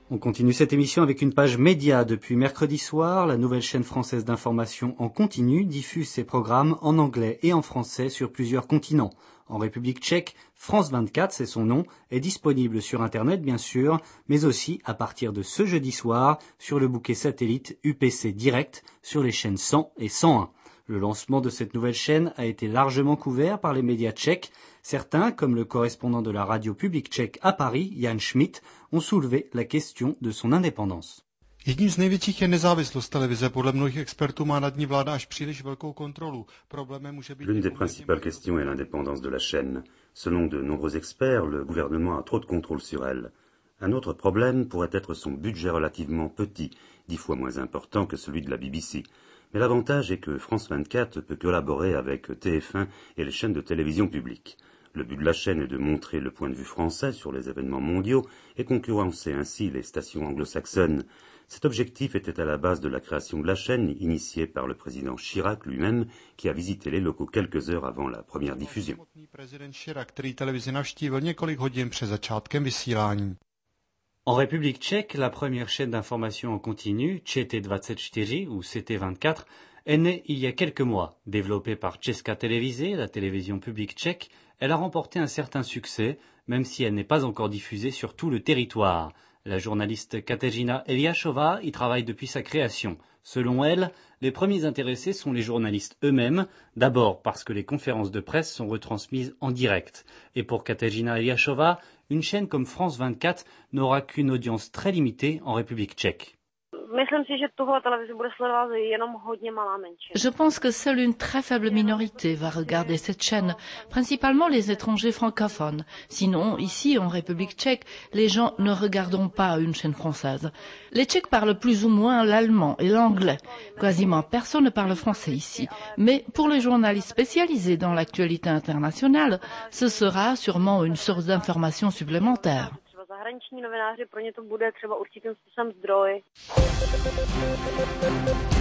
On continue cette émission avec une page média. Depuis mercredi soir, la nouvelle chaîne française d'information en continu diffuse ses programmes en anglais et en français sur plusieurs continents. En République tchèque, France 24, c'est son nom, est disponible sur Internet bien sûr, mais aussi à partir de ce jeudi soir sur le bouquet satellite UPC Direct sur les chaînes 100 et 101. Le lancement de cette nouvelle chaîne a été largement couvert par les médias tchèques. Certains, comme le correspondant de la radio publique tchèque à Paris, Jan Schmidt, ont soulevé la question de son indépendance. Jedním z největších je nezávislost televize. Podle mnohých expertů má nad ní vláda až příliš velkou kontrolu. Problémem může být... L'une des principales questions est l'indépendance de la chaîne. Selon de nombreux experts, le gouvernement a trop de contrôle sur elle. Un autre problème pourrait être son budget relativement petit, 10 fois moins important que celui de la BBC. Mais l'avantage est que France 24 peut collaborer avec TF1 et les chaînes de télévision publiques. Le but de la chaîne est de montrer le point de vue français sur les événements mondiaux et concurrencer ainsi les stations anglo-saxonnes. Cet objectif était à la base de la création de la chaîne, initiée par le président Chirac lui-même, qui a visité les locaux quelques heures avant la première diffusion. En République tchèque, la première chaîne d'information en continu, ČT24 ou CT24, est née il y a quelques mois. Développée par Česká televize, la télévision publique tchèque, elle a remporté un certain succès, même si elle n'est pas encore diffusée sur tout le territoire. La journaliste Kateřina Eliášová y travaille depuis sa création. Selon elle, les premiers intéressés sont les journalistes eux-mêmes, d'abord parce que les conférences de presse sont retransmises en direct. Et pour Kateřina Eliášová, une chaîne comme France 24 n'aura qu'une audience très limitée en République tchèque. Je pense que seule une très faible minorité va regarder cette chaîne, principalement les étrangers francophones. Sinon, ici, en République tchèque, les gens ne regarderont pas une chaîne française. Les Tchèques parlent plus ou moins l'allemand et l'anglais. Quasiment personne ne parle français ici. Mais pour les journalistes spécialisés dans l'actualité internationale, ce sera sûrement une source d'information supplémentaire. Zahraniční novináři, pro ně to bude třeba určitým způsobem zdroj.